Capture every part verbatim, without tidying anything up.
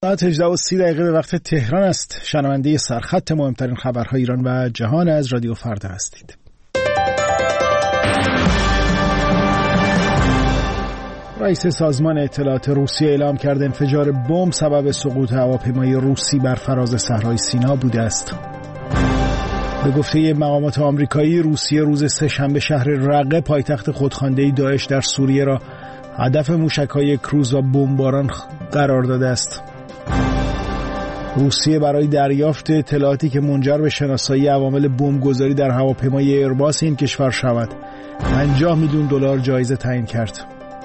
ساعت هجده و سی دقیقه به وقت تهران است. شنونده سرخط مهمترین خبرهای ایران و جهان از رادیو فردا هستید. رئیس سازمان اطلاعات روسیه اعلام کرده انفجار بمب سبب سقوط هواپیمای روسی بر فراز صحرای سینا بوده است. به گفته مقامات آمریکایی، روسیه روز سه‌شنبه شهر رقه پایتخت خودخوانده‌ای داعش در سوریه را هدف موشک‌های کروز و بمباران قرار داده است. روسیه برای دریافت اطلاعاتی که منجر به شناسایی عوامل بمبگذاری در هواپیمای ایرباس این کشور شود، پنجاه میلیون دلار جایزه تعیین کرد.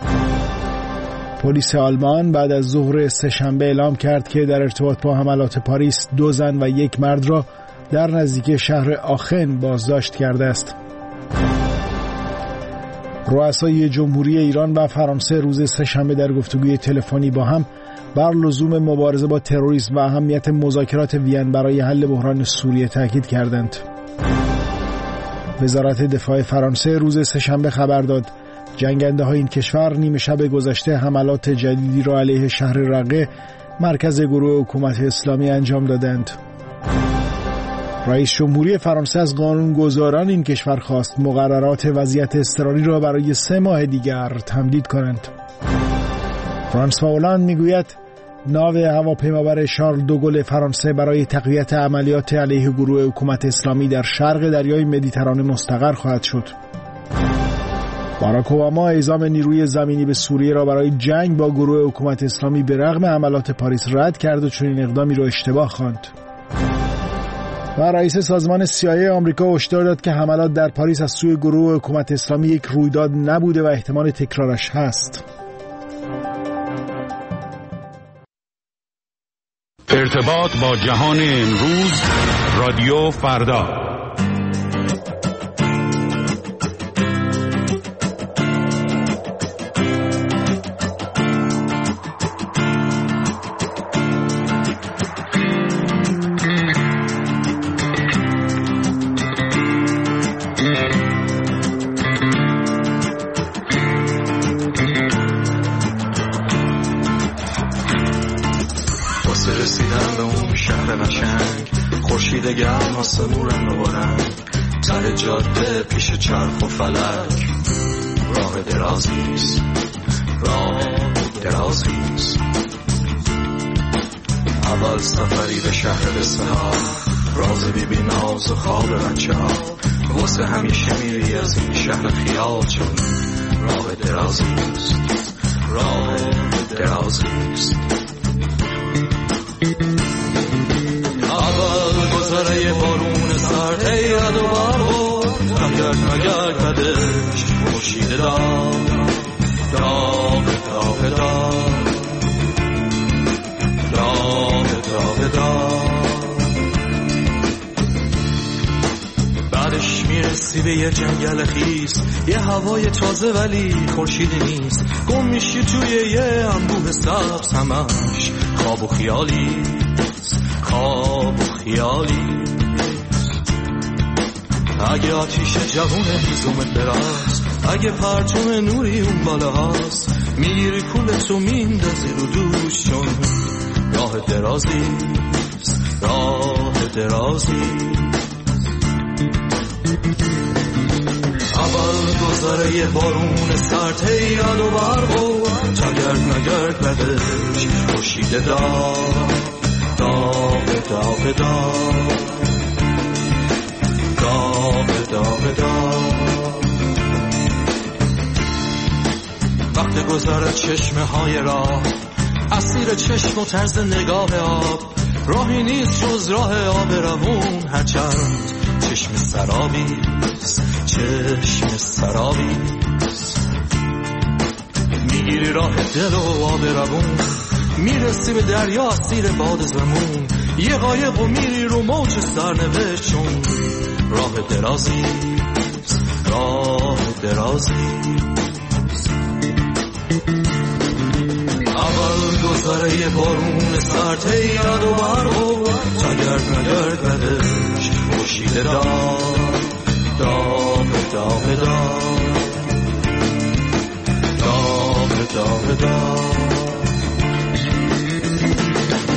پلیس آلمان بعد از ظهر سه‌شنبه اعلام کرد که در ارتباط با حملات پاریس دو زن و یک مرد را در نزدیکی شهر آخن بازداشت کرده است. رؤسای جمهوری ایران و فرانسه روز سه‌شنبه در گفتگوی تلفنی با هم بر لزوم مبارزه با تروریسم و اهمیت مذاکرات وین برای حل بحران سوریه تاکید کردند. وزارت دفاع فرانسه روز سه‌شنبه خبر داد جنگنده‌های این کشور نیمه شب گذشته حملات جدیدی را علیه شهر رقه، مرکز گروه حکومت اسلامی، انجام دادند. رئیس جمهوری فرانسه از قانونگذاران این کشور خواست مقررات وضعیت اضطراری را برای سه ماه دیگر تمدید کنند. فرانسوا هولند میگوید ناو هواپیمابر شارل دوگل فرانسه برای تقویت عملیات علیه گروه حکومت اسلامی در شرق دریای مدیترانه مستقر خواهد شد. باراک اوباما اعزام نیروی زمینی به سوریه را برای جنگ با گروه حکومت اسلامی به رغم حملات پاریس رد کرد و چنین اقدامی را اشتباه خواند. و رئیس سازمان سی آی ای آمریکا هشدار داد که حملات در پاریس از سوی گروه حکومت اسلامی یک رویداد نبوده و احتمال تکرارش هست. ارتباط با جهان امروز، رادیو فردا. گرم آسمون رو برن تر جاده پیش چرخ و فلک، راه درازیست، راه درازیست. اول سفری به شهر بسیار، راز بی بی ناز و خواب بچه ها، واسه همیشه میری از این شهر خیال، چون راه درازیست، راه درازیست. گذره بارون سرد هیرد و بربار، نگرد نگرد بدش خورشید داغ داغ داغ داغ داغ داغ داغ. بعدش میرسی به یه جنگل خیس، یه هوای تازه ولی خورشیدی نیست، گم میشی توی یه انبوه سبز، همش خواب و خیالی خواب و خیالی. اگه آتیش جوون هیزومت براست، اگه پرچم نوری اون بالا هست، میگیری کولتو میندازی رو دوش، چون راه درازیست، راه درازیست. اول گذره بارون سرد هیرد و بربار، تگرد نگرد بدش خورشید داغ داغ داغ داغ داغ داغ داغ. وقت گذر چشمه های راه، اسیر چشم و طرز نگاه آب، راهی نیست جز راه آب روون، هرچند چشم سرابی چشم سرابی. میگیری راه دل و آب روون، میرسی به دریا اسیر باد زمون، یه قایق و میری رو موج سرنوشت، چون راه درازیست، راه درازیست. اول گذره بارون سرد هیرد و بربار، تگرد نگرد بدش خورشید داغ داغ داغ داغ داغ داغ داغ.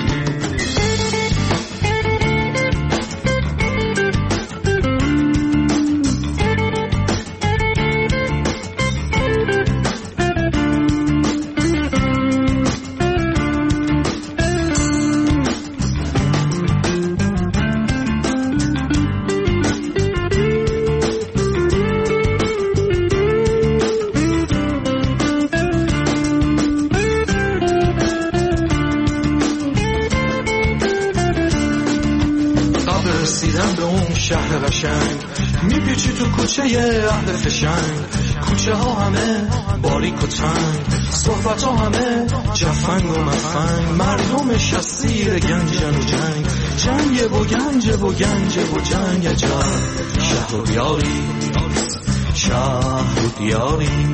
قشنگ میپیچی تو کوچه اهل فشنگ، کوچه ها همه باریک و تنگ، صحبت ها همه جفنگ و مفنگ، مردمش اسیر گنجن و جنگ، جنگ و گنج و گنج و جنگ. عجب شهر و دیاری، شهر و دیاری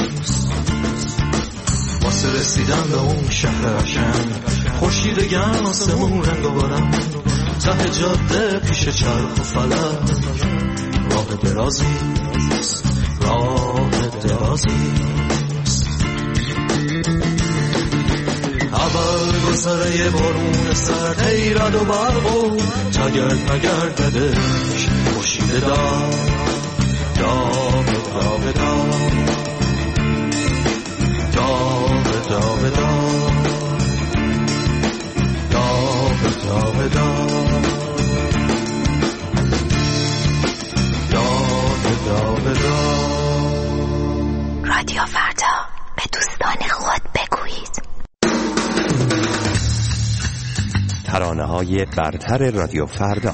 واسه رسیدن به اون شهر قشنگ، خورشید گرم آسمون رنگ و برنگ، ته جاده پیش چرخ و فلک، راه درازی راه درازی اول گذره بارون سرد، ایرد و برق و تگرد مگرد ددش، خورشید داغ داغ داغ داغ داغ داغ داغ داغ داغ رادیو فردا، به دوستان خود بگویید. ترانه‌های برتر رادیو فردا.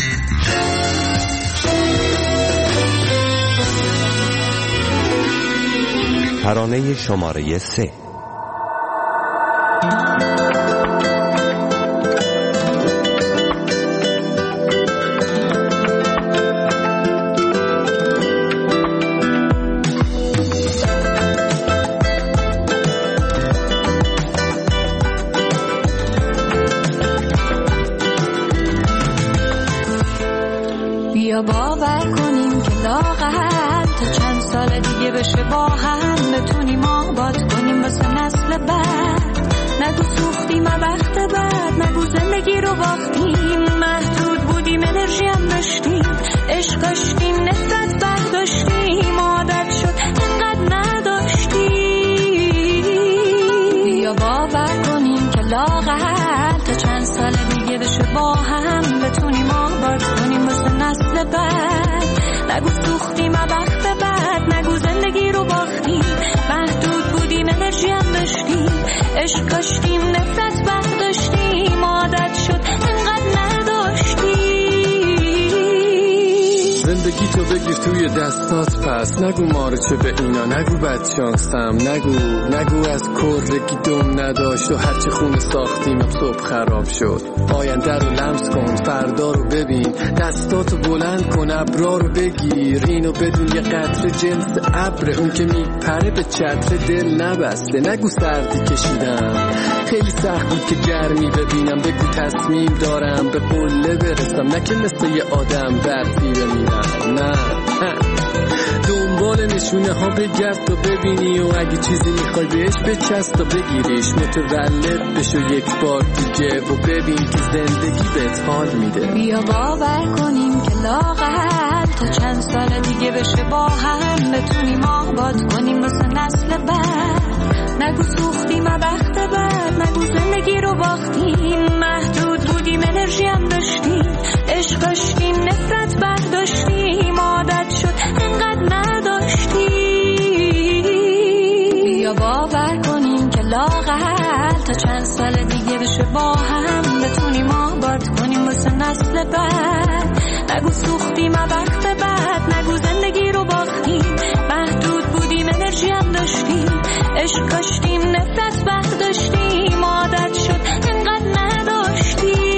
ترانه شماره سه. بیا باور کنیم که لااقل تا چند سال دیگه بشه با هم بتونیم آباد کنیم واسه نسل بعد. نگو سوختیم وقت بعد، نگو زندگی رو باختیم، محدود بودیم انرژی هم داشتیم، عشق داشتیم نفرت برداشتیم، عادت شد انقدر نداشتیم. بیا باور کنیم که لااقل تا چند سال دیگه بشه با هم بتونیم آباد کنیم واسه نسل بعد. نگو سوختیم وقت بعد، نگو زندگی رو باختیم، محدود بودیم انرژی هم داشتیم، عشق داشتیم نفرت برداشتیم، عادت شد انقدر نداشتیم. زندگی تو بگیر توی دستات، پس نگو مارچه به اینا، نگو بدشانستم، نگو نگو از کرگی دم نداشت و هرچه خونه ساختیم صبح خراب شد. آینده رو لمس کن، فردا رو ببین، دستاتو بلند کن، ابرا رو بگیر، اینو بدون یه قطره جنس ابر، اون که میپره به چتر دل نبسته. نگو سردی کشیدم، خیلی سخت بود که گرمی ببینم، بگو تصمیم دارم به قله برسم، نه که مثل یه آدم برفی ببینم. نه دنبال نشونه ها بگرد تا ببینی، و اگه چیزی میخوای بهش بچست تا بگیریش، متولد بشو یک بار دیگه و ببین که زندگی بهت حال میده. بیا باور کنیم که لااقل تا چند سال دیگه بشه با هم بتونیم آباد کنیم واسه نسل بعد. نگو سوختیم وقت بعد، نگو زندگی رو باختیم، محدود بودیم انرژی هم داشتیم، عشق داشتیم نفرت برداشتیم، عادت شد انقدر نداشتیم. بیا باور کنیم که لااقل تا چند سال دیگه بشه با هم بتونیم آباد کنیم واسه نسل بعد. نگو سوختیم وقت بعد، نگو زندگی رو باختیم، محدود بودیم انرژی هم داشتیم، عشق داشتیم نفرت برداشتیم، عادت شد انقدر نداشتیم.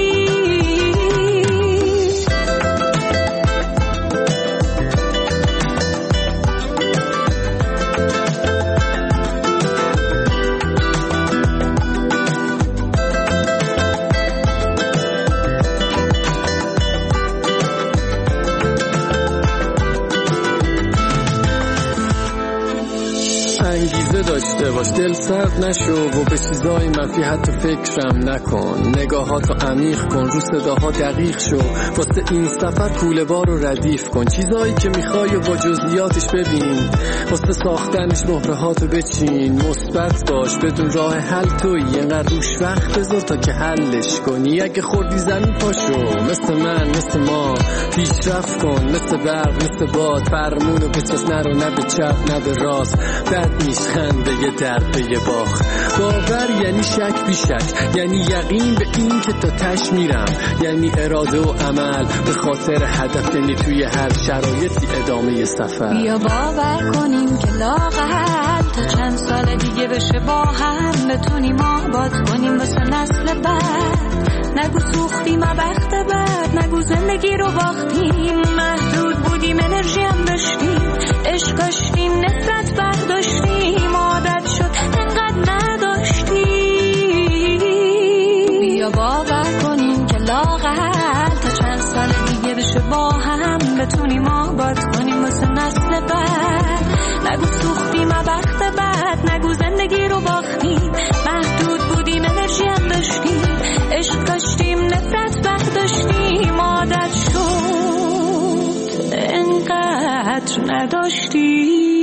انگیزه داشته باش، دل سرد نشو و به چیزای منفی حتی فکرم نکن، نگاهاتو عمیق کن، رو صداها دقیق شو، واسه این سفر کوله بار رو ردیف کن، چیزایی که میخوای و با جزئیاتش ببین، واسه ساختنش مهره هاتو بچین، مثبت باش، بدون راه حل تویی، اینقدر روش وقت بذار تا که حلش کنی. اگه خوردی زمین پاشو، مثل من مثل ما پیشرفت کن، مثل برق مثل باد، فرمونو بچست، نرو نه به چپ نه به راست، بد نیست خنده در پی باخ. باور یعنی شک بی شک، یعنی یقین به این که تا تش میرم، یعنی اراده و عمل به خاطر هدف، یعنی توی هر شرایطی ادامه سفر. بیا باور کنیم که لااقل تا چند سال دیگه بشه با هم بتونیم آباد کنیم واسه نسل بعد. نگو سوختیم وقت بعد، نگو زندگی رو باختیم، محدود بودیم انرژی هم داشتیم، عشق داشتیم نفرت برداشتیم، عادت شد انقدر نداشتیم. بیا باور کنیم که لااقل تا چند سال دیگه بشه با هم بتونیم آباد کنیم واسه نسل بعد. نگو سوختیم وقت بعد، نگو زندگی رو باختیم، محدود بودیم انرژی هم داشتیم، عشق داشتیم نفرت برداشتیم، عادت شد انقدر نداشتیم.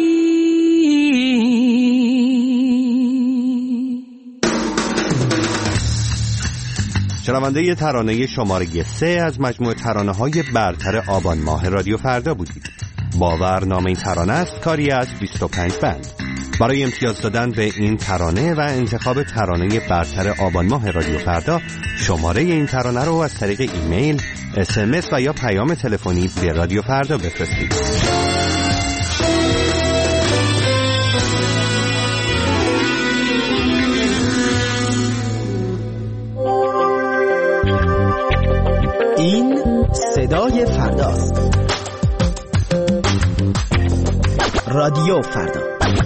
شنونده ترانه شماره سه از مجموعه ترانه های برتر آبان ماه رادیو فردا بودید. باور نام این ترانه است، کاری از بیست و پنج بند. برای امتیاز دادن به این ترانه و انتخاب ترانه برتر آبان ماه رادیو فردا، شماره این ترانه رو از طریق ایمیل، اس ام اس و یا پیام تلفنی به رادیو فردا بفرستید. این صدای فرداست. رادیو فردا.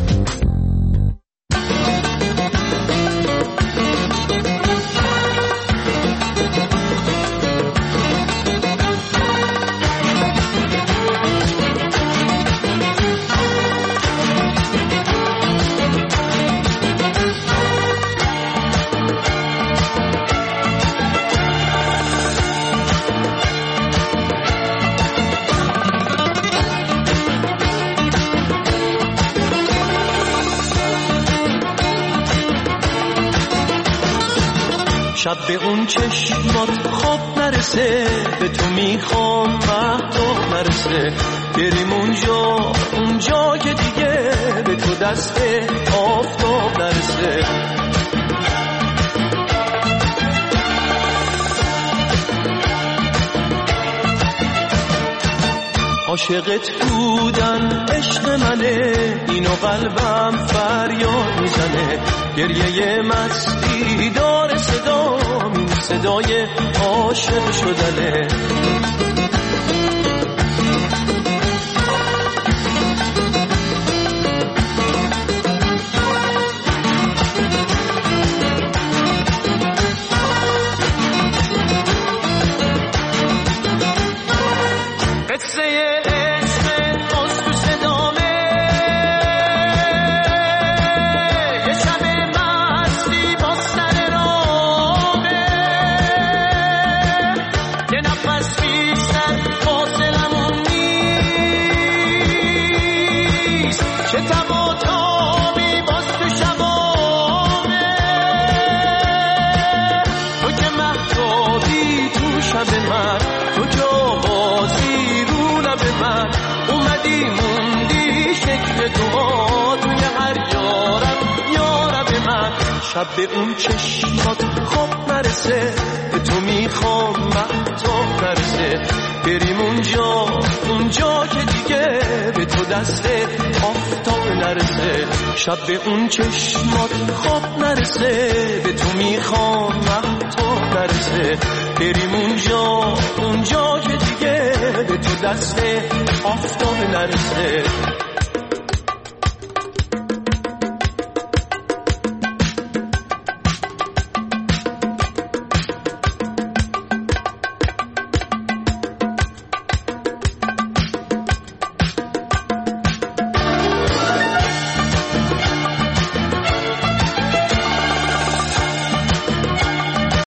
شب به اون چشمات خواب نرسه، به تو میخوام مهتاب نرسه، بریم اونجا اونجا که دیگه به تو دست آفتاب نرسه. عاشقت بودن عشق منه، اینو قلبم فریاد میزنه، گریه مستی داره صدا، این صدای عاشق شدنه. شب به اون چشمات خواب نرسه، به تو میخوام مهتاب نرسه، بریم اونجا اونجا که دیگه به تو دست آفتاب نرسه. شب به اون چشمات خواب نرسه، به تو میخوام مهتاب نرسه، بریم اونجا اونجا که دیگه به تو دست آفتاب نرسه.